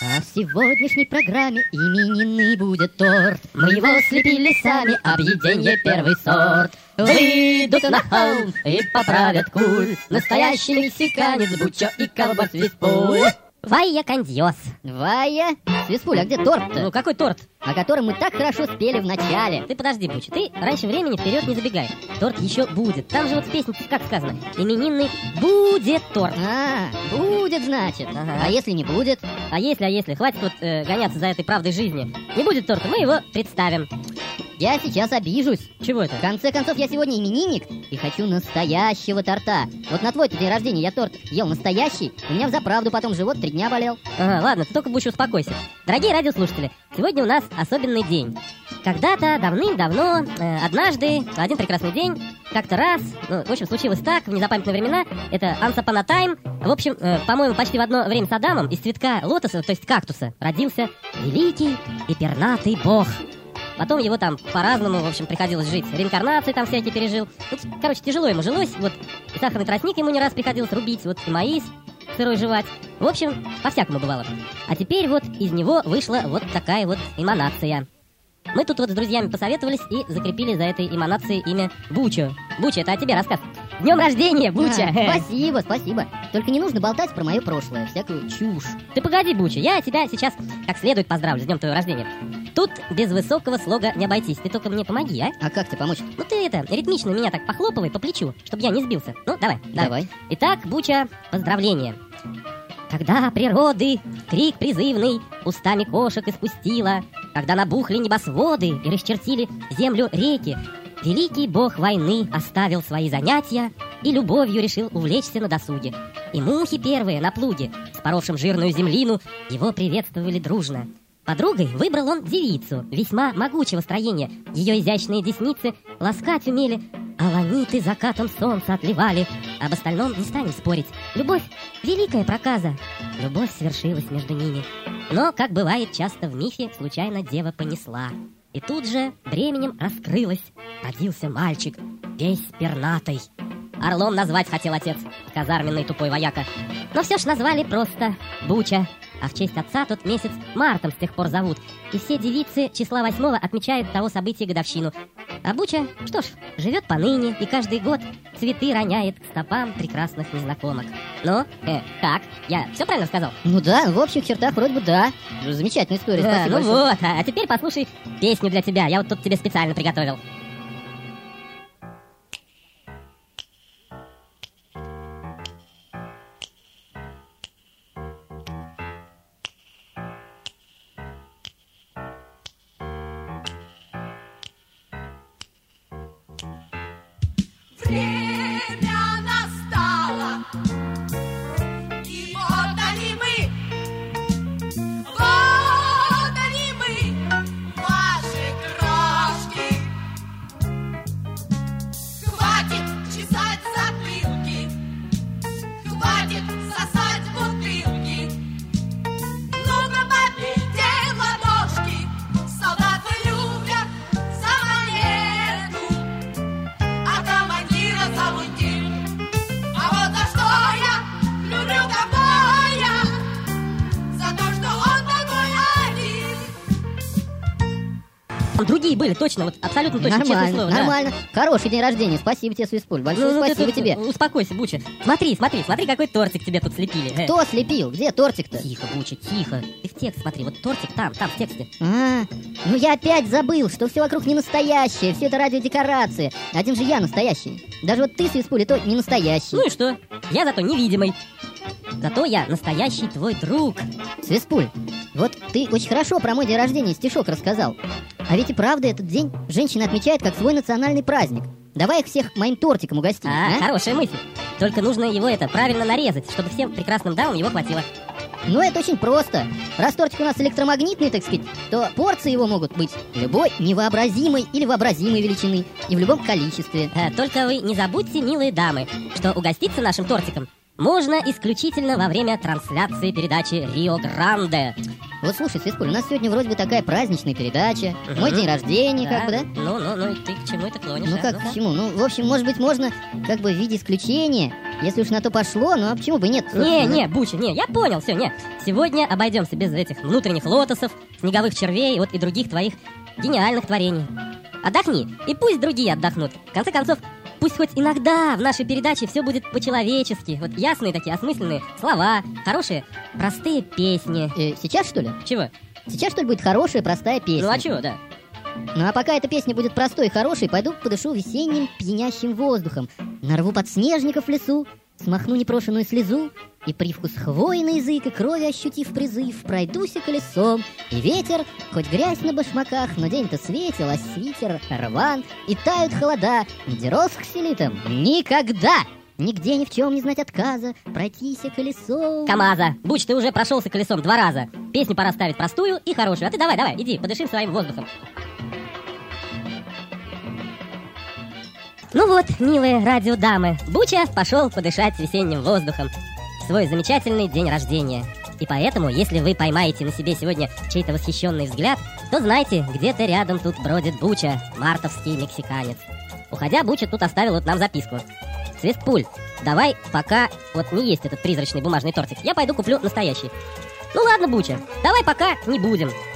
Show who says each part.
Speaker 1: А в сегодняшней программе именинный будет торт. Мы его слепили сами, объеденье первый сорт. Выйдут на холм и поправят куль. Настоящий мексиканец Бучо и ковбой Свистпуль.
Speaker 2: Вайя кондиос.
Speaker 1: Вайя? Свистпуль, а где торт-то?
Speaker 2: Ну какой торт?
Speaker 1: О котором мы так хорошо спели в начале.
Speaker 2: Ты подожди, Буча, ты раньше времени вперед не забегай. Торт еще будет. Там же вот в песне как сказано: именинный будет торт.
Speaker 1: А, будет, значит.
Speaker 2: Ага.
Speaker 1: А если не будет?
Speaker 2: А если, хватит вот гоняться за этой правдой жизни. Не будет торта, мы его представим.
Speaker 1: Я сейчас обижусь.
Speaker 2: Чего это?
Speaker 1: В конце концов, я сегодня именинник и хочу настоящего торта. Вот на твой день рождения я торт ел настоящий, у меня взаправду потом живот 3 дня болел.
Speaker 2: Ага, ладно, ты только, Буча, успокойся. Дорогие радиослушатели, сегодня у нас особенный день. Когда-то, давным-давно, однажды, в один прекрасный день, как-то раз, в общем, случилось так, в незапамятные времена, это once upon a time, в общем, по-моему, почти в одно время с Адамом из цветка лотоса, то есть кактуса, родился великий и пернатый бог. Потом его там по-разному, в общем, приходилось жить. Реинкарнации там всякие пережил. Ну, короче, тяжело ему жилось. Вот и сахарный тростник ему не раз приходилось рубить, вот и маис сырой жевать. В общем, по-всякому бывало. А теперь вот из него вышла вот такая вот эманация. Мы тут вот с друзьями посоветовались и закрепили за этой эманацией имя Бучо. Буча, это о тебе рассказ. С днем рождения, Буча!
Speaker 1: Спасибо. Только не нужно болтать про мое прошлое, всякую чушь.
Speaker 2: Ты погоди, Буча, я тебя сейчас как следует поздравлю с днем твоего рождения. Тут без высокого слога не обойтись. Ты только мне помоги, а?
Speaker 1: А как тебе помочь?
Speaker 2: Ну ты ритмично меня так похлопывай по плечу, чтобы я не сбился. Ну, давай. Итак, Буча, поздравления. Когда природы крик призывный устами кошек испустила, когда набухли небосводы и расчертили землю реки, великий бог войны оставил свои занятия и любовью решил увлечься на досуге. И мухи первые на плуге, споровшим жирную землину, его приветствовали дружно. Подругой выбрал он девицу весьма могучего строения. Ее изящные десницы ласкать умели, а ланиты закатом солнца отливали. Об остальном не станем спорить. Любовь — великая проказа. Любовь свершилась между ними. Но, как бывает часто в мифе, случайно дева понесла. И тут же бременем раскрылась. Родился мальчик, весь пернатый. Орлом назвать хотел отец, казарменный тупой вояка. Но все ж назвали просто Буча. А в честь отца тот месяц мартом с тех пор зовут. И все девицы числа 8-го отмечают того события годовщину. А Буча, что ж, живет поныне и каждый год цветы роняет к стопам прекрасных незнакомок. Ну, как? Я все правильно сказал?
Speaker 1: Ну да, в общих чертах вроде бы да. Замечательная история, спасибо.
Speaker 2: Ну вот, а теперь послушай песню для тебя. Я вот тут тебе специально приготовил.
Speaker 3: Время настало, и вот они мы, ваши крошки. Хватит чесать затылки, хватит сосать бутылки. Ну-ка попейте ладошки, солдаты любят самолету. А командира зовут Дим. А вот за что я люблю ковбоя, за то, что он такой один.
Speaker 2: Там другие были, точно, вот абсолютно точно, честное слово.
Speaker 1: Нормально. Хороший день рождения, спасибо тебе, Свистпуль. Большое спасибо тебе.
Speaker 2: Успокойся, Буча. Смотри, какой тортик тебе тут слепили.
Speaker 1: Кто слепил? Где тортик-то?
Speaker 2: Тихо, Буча, тихо. Ты в текст смотри, вот тортик там, в тексте.
Speaker 1: Ну я опять забыл, что все вокруг не настоящее, все это радиодекорации. Один же я настоящий. Даже вот ты, Свистпуль, то не настоящий.
Speaker 2: Ну и что? Я зато невидимый. Зато я настоящий твой друг.
Speaker 1: Свистпуль, вот ты очень хорошо про мой день рождения стишок рассказал. А ведь и правда этот день женщины отмечают как свой национальный праздник. Давай их всех моим тортиком угостим.
Speaker 2: Хорошая мысль. Только нужно его правильно нарезать, чтобы всем прекрасным дамам его хватило.
Speaker 1: Ну это очень просто. Раз тортик у нас электромагнитный, так сказать, то порции его могут быть любой невообразимой или вообразимой величины и в любом количестве.
Speaker 2: Только вы не забудьте, милые дамы, что угоститься нашим тортиком можно исключительно во время трансляции передачи «Рио Гранде».
Speaker 1: Вот слушай, Свискуль, у нас сегодня вроде бы такая праздничная передача. Мой день рождения, как бы, да?
Speaker 2: Ну, и ты к чему это клонишь?
Speaker 1: Ну как к чему? Ну, в общем, может быть, можно как бы в виде исключения, если уж на то пошло, ну а почему бы нет?
Speaker 2: Не, Буча, я понял, все, сегодня обойдемся без этих внутренних лотосов, снеговых червей и других твоих гениальных творений. Отдохни, и пусть другие отдохнут. В конце концов, пусть хоть иногда в нашей передаче все будет по-человечески. Вот ясные такие, осмысленные слова, хорошие, простые песни.
Speaker 1: Сейчас, что ли?
Speaker 2: Чего?
Speaker 1: Сейчас, что ли, будет хорошая, простая песня?
Speaker 2: Ну а чего, да?
Speaker 1: Ну а пока эта песня будет простой и хорошей, пойду подышу весенним пьянящим воздухом. Нарву подснежников в лесу, смахну непрошенную слезу, и привкус хвои на язык и крови ощутив призыв, пройдуся колесом, и ветер, хоть грязь на башмаках, но день-то светел, а свитер рван, и тают холода, где рос к селитам никогда! Нигде ни в чем не знать отказа, пройтися колесом.
Speaker 2: КамАЗа! Буч, ты уже прошелся колесом 2 раза. Песню пора ставить простую и хорошую. А ты давай, иди, подышим своим воздухом. Ну вот, милые радиодамы, Буча пошел подышать весенним воздухом в свой замечательный день рождения. И поэтому, если вы поймаете на себе сегодня чей-то восхищенный взгляд, то знайте, где-то рядом тут бродит Буча, мартовский мексиканец. Уходя, Буча тут оставил вот нам записку. Свистпуль, давай, пока вот не есть этот призрачный бумажный тортик, я пойду куплю настоящий. Ну ладно, Буча, давай пока не будем.